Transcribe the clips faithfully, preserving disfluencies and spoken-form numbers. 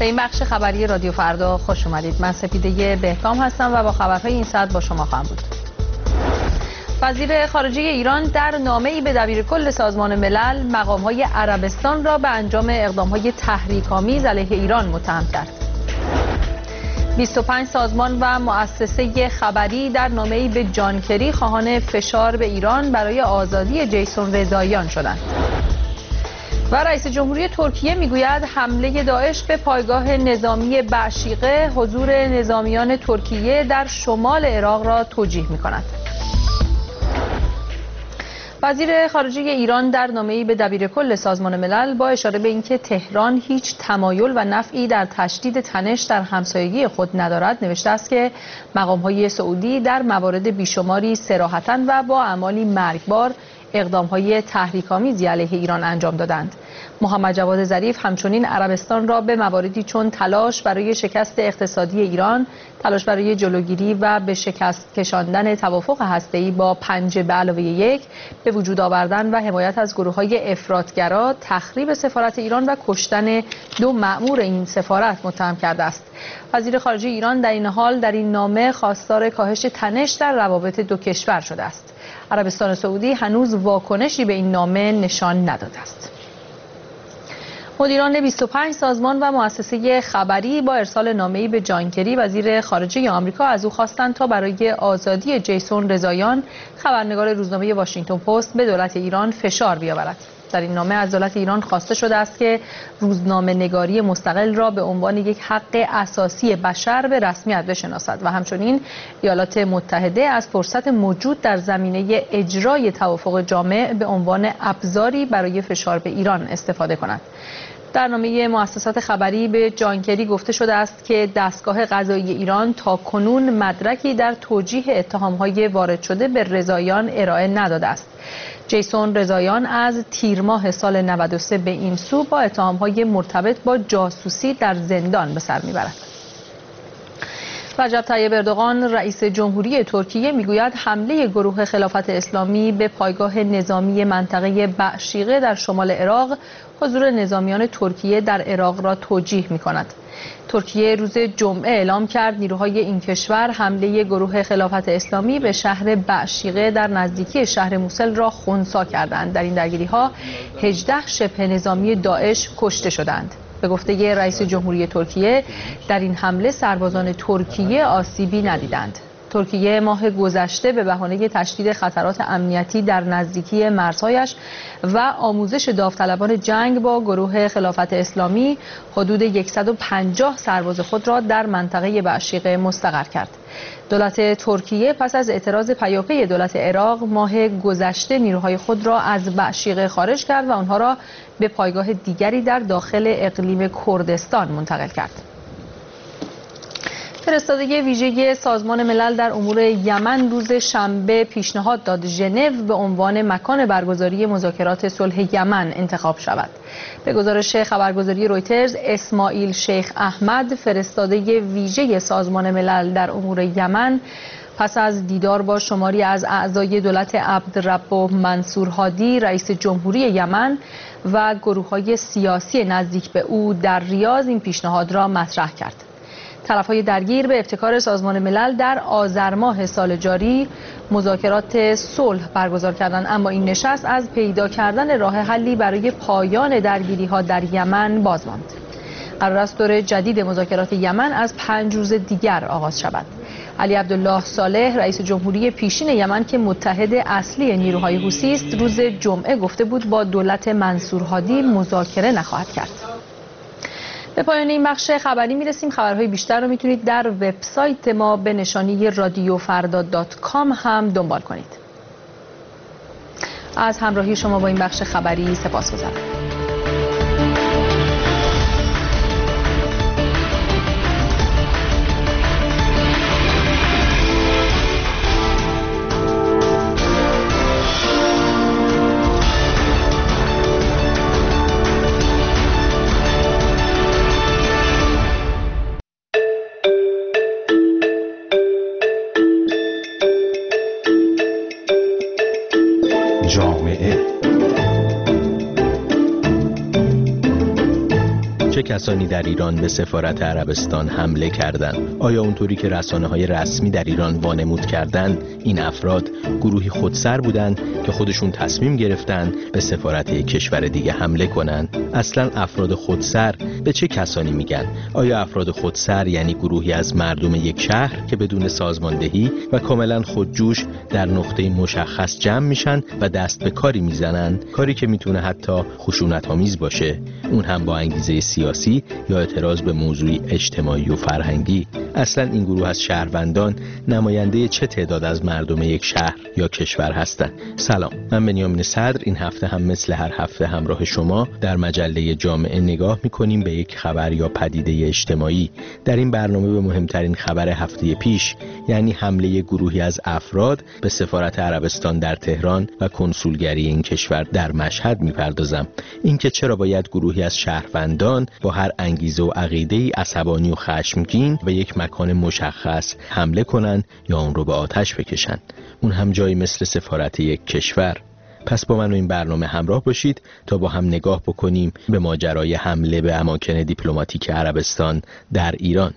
این بخش خبری رادیو فردا خوش اومدید. من سپیده بهکام هستم و با خبرهای این ساعت با شما خواهم بود. وزیر خارجه ایران در نامه‌ای به دبیرکل سازمان ملل مقام‌های عربستان را به انجام اقدام‌های تحریک‌آمیز علیه ایران متهم کرد. بیست و پنج سازمان و مؤسسه خبری در نامه‌ای به جان کری خواهان فشار به ایران برای آزادی جیسون رضاییان شدند. و رئیس جمهوری ترکیه میگوید حمله داعش به پایگاه نظامی بعشیقه حضور نظامیان ترکیه در شمال عراق را توجیه می‌کند. وزیر خارجه ایران در نامه‌ای به دبیرکل سازمان ملل با اشاره به اینکه تهران هیچ تمایل و نفعی در تشدید تنش در همسایگی خود ندارد نوشته است که مقام‌های سعودی در موارد بیشماری صراحتاً و با اعمالی مرگبار اقدام‌های تحریک‌آمیزی علیه ایران انجام دادند. محمد جواد ظریف همچنین عربستان را به مواردی چون تلاش برای شکست اقتصادی ایران، تلاش برای جلوگیری و به شکست کشاندن توافق هسته‌ای با پنج به علاوه یک، به وجود آوردن و حمایت از گروه‌های افراطگرا، تخریب سفارت ایران و کشتن دو مأمور این سفارت متهم کرده است. وزیر خارجه ایران در این حال در این نامه خواستار کاهش تنش در روابط دو کشور شده است. عربستان سعودی هنوز واکنشی به این نامه نشان نداده است. مدیران بیست و پنج سازمان و مؤسسه خبری با ارسال نامه‌ای به جان کری وزیر خارجه آمریکا از او خواستند تا برای آزادی جیسون رضاییان خبرنگار روزنامه واشنگتن پست به دولت ایران فشار بیاورد. در این نامه از دولت ایران خواسته شده است که روزنامه‌نگاری مستقل را به عنوان یک حق اساسی بشر به رسمیت بشناسد و همچنین ایالات متحده از فرصت موجود در زمینه اجرای توافق جامع به عنوان ابزاری برای فشار به ایران استفاده کند. در نامه مؤسسات خبری به جان کری گفته شده است که دستگاه قضایی ایران تا کنون مدرکی در توجیه اتهام‌های وارد شده به رضاییان ارائه نداده است. جیسون رضاییان از تیر ماه سال نود و سه به این سو با اتهام‌های مرتبط با جاسوسی در زندان به سر می‌برد. رجب طیب اردوغان رئیس جمهوری ترکیه میگوید حمله گروه خلافت اسلامی به پایگاه نظامی منطقه بعشیقه در شمال عراق حضور نظامیان ترکیه در عراق را توجیه می‌کند. ترکیه روز جمعه اعلام کرد نیروهای این کشور حمله گروه خلافت اسلامی به شهر بعشیقه در نزدیکی شهر موصل را خنثی کردند. در این درگیری‌ها هجده شبه نظامی داعش کشته شدند. به گفته رئیس جمهوری ترکیه در این حمله سربازان ترکیه آسیبی ندیدند. ترکیه ماه گذشته به بهانه تشدید خطرات امنیتی در نزدیکی مرزهایش و آموزش داوطلبان جنگ با گروه خلافت اسلامی حدود صد و پنجاه سرباز خود را در منطقه بعشیقه مستقر کرد. دولت ترکیه پس از اعتراض پیاپی دولت عراق ماه گذشته نیروهای خود را از بعشیقه خارج کرد و آنها را به پایگاه دیگری در داخل اقلیم کردستان منتقل کرد. فرستادگی ویژه سازمان ملل در امور یمن روز شنبه پیشنهاد داد ژنو به عنوان مکان برگزاری مذاکرات صلح یمن انتخاب شود. به گزارش خبرگزاری رویترز، اسماعیل شیخ احمد فرستاده ویژه سازمان ملل در امور یمن پس از دیدار با شماری از اعضای دولت عبدالرب منصور هادی رئیس جمهوری یمن و گروه‌های سیاسی نزدیک به او در ریاض این پیشنهاد را مطرح کرد. طرف‌های درگیر به ابتکار سازمان ملل در آذر ماه سال جاری مذاکرات صلح برگزار کردند، اما این نشست از پیدا کردن راه حلی برای پایان درگیری‌ها در یمن باز ماند. قرار است دور جدید مذاکرات یمن از پنج روز دیگر آغاز شود. علی عبدالله صالح رئیس جمهوری پیشین یمن که متحد اصلی نیروهای حوثی است روز جمعه گفته بود با دولت منصور هادی مذاکره نخواهد کرد. به پایان این بخش خبری میرسیم. خبرهای بیشتر رو میتونید در وبسایت ما به نشانی رادیو فردا دات کام هم دنبال کنید. از همراهی شما با این بخش خبری سپاسگزارم. جامعه کسانی در ایران به سفارت عربستان حمله کردند؟ آیا اونطوری که رسانه‌های رسمی در ایران وانمود کردند این افراد گروهی خودسر بودند که خودشون تصمیم گرفتند به سفارت یک کشور دیگه حمله کنند؟ اصلا افراد خودسر به چه کسانی میگن؟ آیا افراد خودسر یعنی گروهی از مردم یک شهر که بدون سازماندهی و کاملا خودجوش در نقطه مشخص جمع میشن و دست به کاری میزنن، کاری که میتونه حتی خشونت‌آمیز باشه، اون هم با انگیزه سیاسی یا اعتراض به موضوعی اجتماعی و فرهنگی؟ اصلا این گروه از شهروندان نماینده چه تعداد از مردم یک شهر یا کشور هستند؟ سلام، من بنیامین صدر. این هفته هم مثل هر هفته همراه شما در مجله جامعه نگاه میکنیم به یک خبر یا پدیده اجتماعی. در این برنامه به مهمترین خبر هفته پیش، یعنی حمله گروهی از افراد به سفارت عربستان در تهران و کنسولگری این کشور در مشهد میپردازم. اینکه چرا باید گروهی از شهروندان با هر انگیزه و عقیده‌ای عصبانی و خشمگین به یک مکان مشخص حمله کنن یا اون رو به آتش بکشن، اون هم جایی مثل سفارت یک کشور. پس با من و این برنامه همراه باشید تا با هم نگاه بکنیم به ماجرای حمله به اماکن دیپلماتیک عربستان در ایران.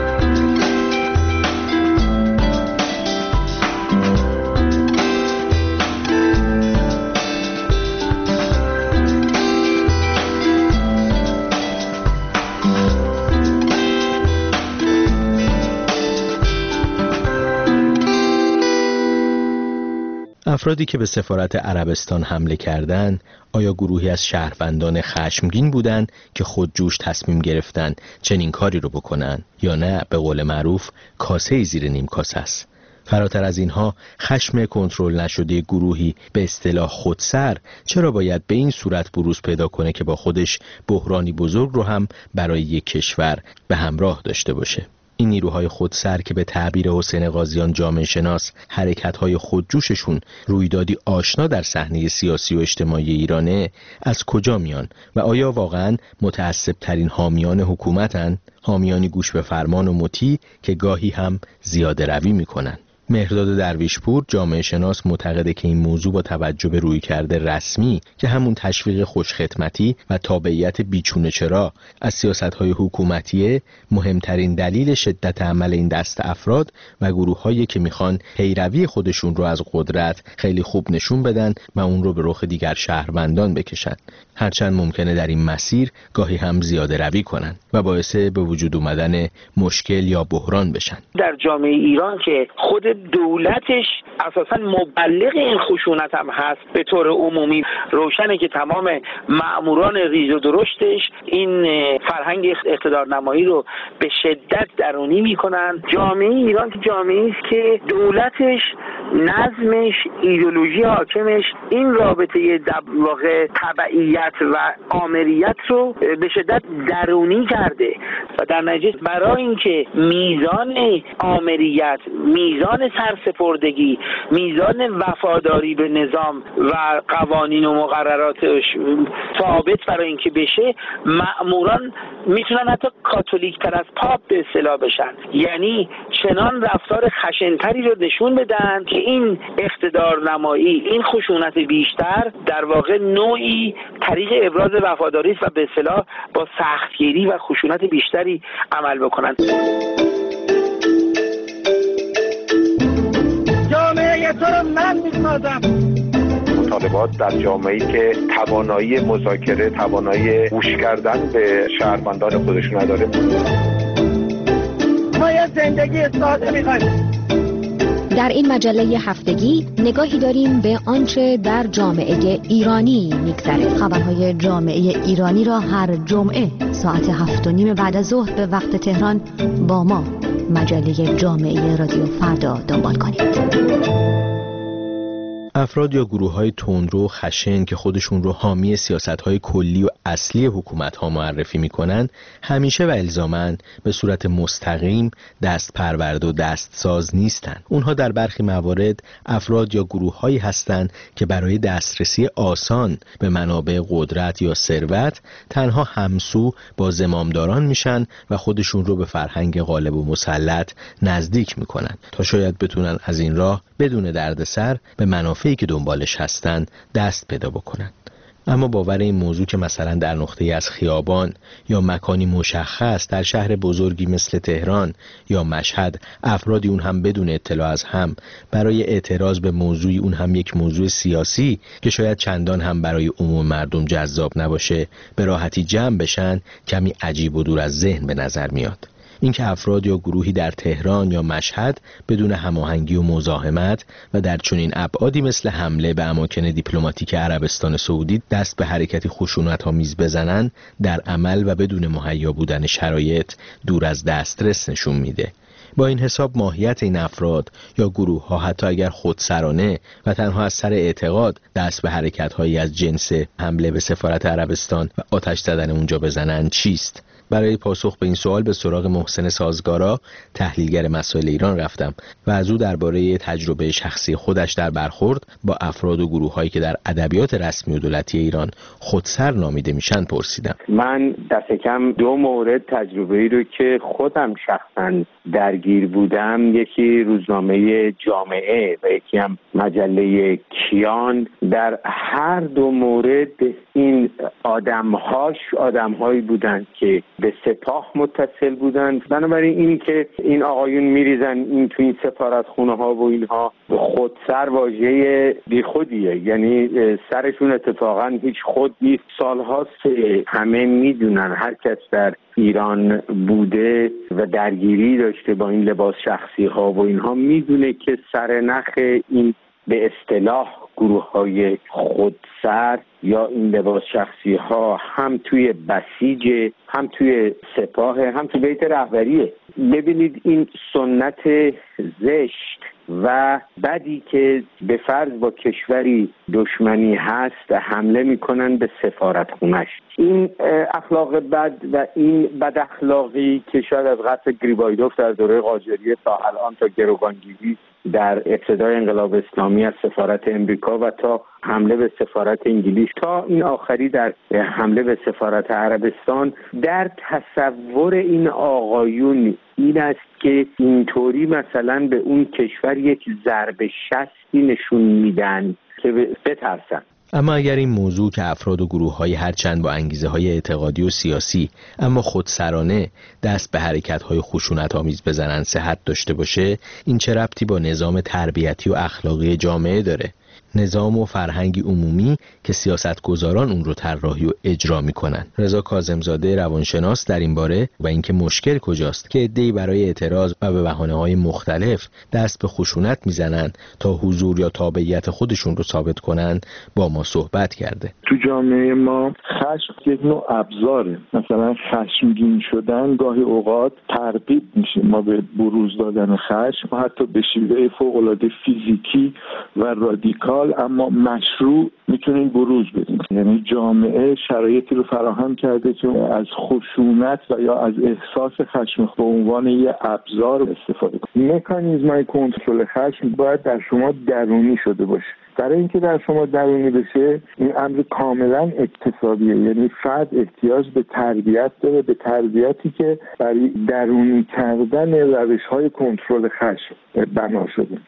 افرادی که به سفارت عربستان حمله کردند، آیا گروهی از شهروندان خشمگین بودند که خودجوش تصمیم گرفتند چنین کاری رو بکنن، یا نه به قول معروف کاسه زیر نیم کاسه است؟ فراتر از اینها، خشم کنترل نشده گروهی به اصطلاح خودسر چرا باید به این صورت بروز پیدا کنه که با خودش بحرانی بزرگ رو هم برای یک کشور به همراه داشته باشه؟ این نیروهای خودسر که به تعبیر حسین قاضیان جامعه شناس حرکت‌های خودجوششون رویدادی آشنا در صحنه سیاسی و اجتماعی ایرانه، از کجا میان و آیا واقعاً متعصب ترین حامیان حکومتن؟ حامیانی گوش به فرمان و مطیع که گاهی هم زیاده روی میکنن. مهرداد درویشپور جامعه شناس معتقده که این موضوع با توجه به رویکرد رسمی که همون تشویق خوشخدمتی و تابعیت بیچونه چرا از سیاست‌های حکومتیه، مهمترین دلیل شدت عمل این دست افراد و گروه‌هایی که میخوان پیروی خودشون رو از قدرت خیلی خوب نشون بدن و اون رو به رخ دیگر شهروندان بکشن، هرچند ممکنه در این مسیر گاهی هم زیاده روی کنن و باعث به وجود اومدن مشکل یا بحران بشن. در جامعه ایران که خود دولتش اساساً مبلغ این خشونت هم هست، به طور عمومی روشنه که تمام مأموران ریز و درشتش این فرهنگ اقتدارنمایی رو به شدت درونی میکنن. جامعه ایران که جامعه است که دولتش، نظمش، ایدئولوژی حاکمش این رابطه در واقع تبعیت و آمریت رو به شدت درونی کرده و در نتیجه برای اینکه میزان آمریت، میزان سرسپردگی، میزان وفاداری به نظام و قوانین و مقرراتش ثابت برای اینکه بشه، مأموران میتونن حتی کاتولیک تر از پاپ به اصطلاح بشن، یعنی چنان رفتار خشنتری رو نشون بدن که این اقتدار نمایی، این خشونت بیشتر در واقع نوعی طریق ابراز وفاداری است و به اصطلاح با سختگیری و خشونت بیشتری عمل بکنن. جامعه تو رو من میسازم. مطالبات در جامعه‌ای که توانایی مذاکره، توانایی گوش کردن به شهروندان خودش نداره. ما یه زندگی ساده می‌خوایم. در این مجله هفتگی نگاهی داریم به آنچه در جامعه ایرانی می‌گذره. خبرهای جامعه ایرانی را هر جمعه ساعت هفت و نیم بعد از ظهر به وقت تهران با ما مجله جامعه رادیو فردا دنبال کنید. افراد یا گروه‌های تندرو و خشن که خودشون رو حامی سیاست‌های کلی و اصلی حکومت‌ها معرفی می‌کنن، همیشه و الزاماً به صورت مستقیم دست پرورده و دستساز نیستن. اونها در برخی موارد افراد یا گروه‌هایی هستند که برای دسترسی آسان به منابع قدرت یا ثروت تنها همسو با زمامداران میشن و خودشون رو به فرهنگ غالب و مسلط نزدیک می‌کنن تا شاید بتونن از این راه بدون دردسر به منافعی که دنبالش هستن دست پیدا بکنن. اما باور این موضوع که مثلا در نقطه‌ای از خیابان یا مکانی مشخص در شهر بزرگی مثل تهران یا مشهد افرادی اون هم بدون اطلاع از هم برای اعتراض به موضوعی اون هم یک موضوع سیاسی که شاید چندان هم برای عموم مردم جذاب نباشه به راحتی جمع بشن کمی عجیب و دور از ذهن به نظر میاد. اینکه افراد یا گروهی در تهران یا مشهد بدون هماهنگی و مزاحمت و در چنین ابعادی مثل حمله به اماکن دیپلماتیک عربستان سعودی دست به حرکتی خشونت‌آمیز بزنن در عمل و بدون مهیا بودن شرایط دور از دسترس نشون میده. با این حساب ماهیت این افراد یا گروه ها حتی اگر خودسرانه و تنها از سر اعتقاد دست به حرکت هایی از جنس حمله به سفارت عربستان و آتش زدن اونجا بزنن چیست؟ برای پاسخ به این سوال به سراغ محسن سازگارا تحلیلگر مسائل ایران رفتم و از او درباره تجربه شخصی خودش در برخورد با افراد و گروه‌هایی که در ادبیات رسمی و دولتی ایران خودسر نامیده میشن پرسیدم. من دست کم دو مورد تجربه‌ای رو که خودم شخصا درگیر بودم، یکی روزنامه جامعه و یکی هم مجله کیان، در هر دو مورد این آدم‌هاش آدم‌هایی بودند که به سپاه متصل بودن. بنابراین این که این آقایون میریزن این تو این سفارتخونه ها و اینها خودسر واژه بی خودیه، یعنی سرشون اتفاقا هیچ خود نیست. سالهاست همه میدونن، هر کس در ایران بوده و درگیری داشته با این لباس شخصی ها و اینها میدونه که سرنخ این به اصطلاح گروه های خودسر یا این لباس شخصی ها هم توی بسیج، هم توی سپاه، هم توی بیت رهبریه. ببینید این سنت زشت و بدی که به فرض با کشوری دشمنی هست حمله میکنن به سفارت خونش، این اخلاق بد و این بد اخلاقی که شاید از قتل گریبایدوف در دوره قاجاریه تا الان، تا گروگانگیری در ابتدای انقلاب اسلامی از سفارت امریکا و تا حمله به سفارت انگلیس تا این آخری در حمله به سفارت عربستان، در تصور این آقایون این است که اینطوری مثلا به اون کشور یک ضربه شستی نشون میدن که بترسن. اما اگر این موضوع که افراد و گروه‌های هرچند با انگیزه‌های اعتقادی و سیاسی اما خودسرانه دست به حرکت‌های خشونت‌آمیز بزنن صحت داشته باشه، این چه ربطی با نظام تربیتی و اخلاقی جامعه داره؟ نظام و فرهنگی عمومی که سیاستگزاران اون رو طراحی و اجرا میکنن. رضا کاظمزاده روانشناس در این باره و اینکه مشکل کجاست که عده‌ای برای اعتراض و به بهانه‌های مختلف دست به خشونت میزنن تا حضور یا تابعیت خودشون رو ثابت کنن با ما صحبت کرده. تو جامعه ما خشم یک نوع ابزاره. مثلا خشمگین شدن گاهی اوقات ترغیب میشه ما به بروز دادن خشم، حتی به شیوه فوق‌العاده فیزیکی و رادیکال اما مشروع میتونیم بروز بدیم. یعنی جامعه شرایطی رو فراهم کرده که از خشونت و یا از احساس خشم به عنوان یه ابزار استفاده کنیم. مکانیزم‌های کنترل خشم باید در شما درونی شده باشه. برای اینکه در شما درونی بشه این امر کاملا اکتسابیه، یعنی فرد احتیاج به تربیت داره، به تربیتی که برای درونی کردن روش‌های کنترل خشم بنا شده.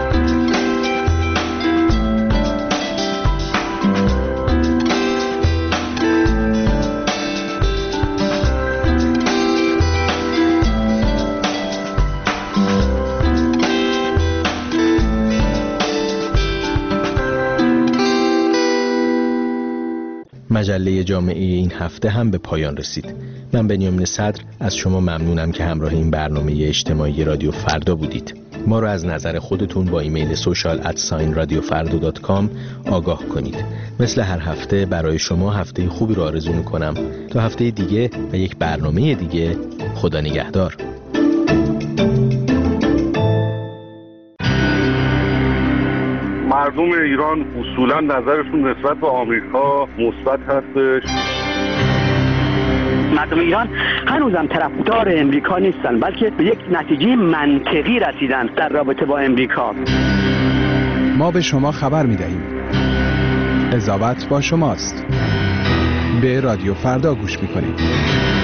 مجله جامعه این هفته هم به پایان رسید. من بنیامین صدر از شما ممنونم که همراه این برنامه اجتماعی رادیو فردا بودید. ما رو از نظر خودتون با ایمیل سوشال ات ساین رادیو فردا دات کام آگاه کنید. مثل هر هفته برای شما هفته خوبی رو آرزو میکنم. تا هفته دیگه و یک برنامه دیگه، خدا نگهدار. مردم ایران اصولا نظرشون نسبت به آمریکا مثبت هستش. مردم ایران هنوزم طرفدار امریکا نیستن، بلکه به یک نتیجه منطقی رسیدن در رابطه با امریکا. ما به شما خبر می‌دهیم. قضاوت با شماست. به رادیو فردا گوش می‌کنید.